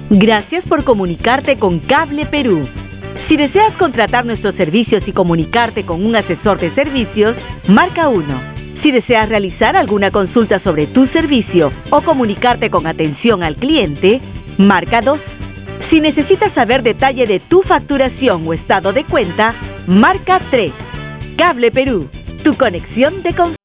Gracias por comunicarte con Cable Perú. Si deseas contratar nuestros servicios y comunicarte con un asesor de servicios, marca 1. Si deseas realizar alguna consulta sobre tu servicio o comunicarte con atención al cliente, marca 2. Si necesitas saber detalle de tu facturación o estado de cuenta, marca 3. Cable Perú, tu conexión de confianza.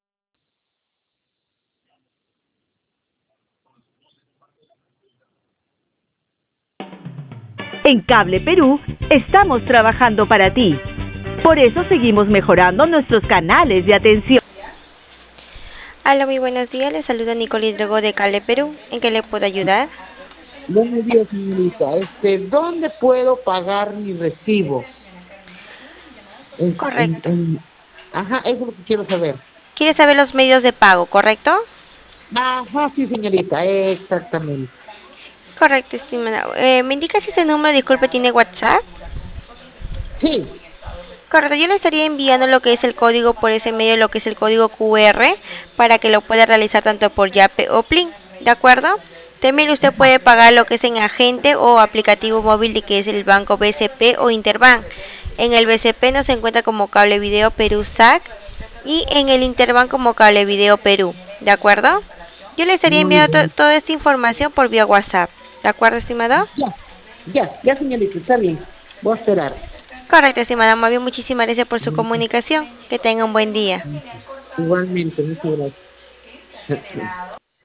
En Cable Perú estamos trabajando para ti. Por eso seguimos mejorando nuestros canales de atención. Hola, muy buenos días. Les saluda Nicole Hidrogo de Cable Perú. ¿En qué le puedo ayudar? Buenos días, señorita. ¿Dónde puedo pagar mi recibo? Correcto. Ajá, eso es lo que quiero saber. ¿Quiere saber los medios de pago, correcto? Ajá, sí, señorita, exactamente. Correcto, estimada. ¿Me indica si ese número, disculpe, tiene WhatsApp? Sí, Correcto, yo le estaría enviando lo que es el código por ese medio, lo que es el código QR, para que lo pueda realizar tanto por Yape o Plin, ¿de acuerdo? También usted puede pagar lo que es en agente o aplicativo móvil de que es el banco BCP o Interbank. En el BCP nos encuentra como Cable Video Perú SAC y en el Interbank como Cable Video Perú, ¿de acuerdo? Yo le estaría muy enviando bien. toda esta información por vía WhatsApp, ¿de acuerdo, estimado? Ya, señorita, está bien. Voy a esperar. Correcto, estimada. Más bien, muchísimas gracias por su comunicación. Que tenga un buen día. Igualmente, muchas gracias.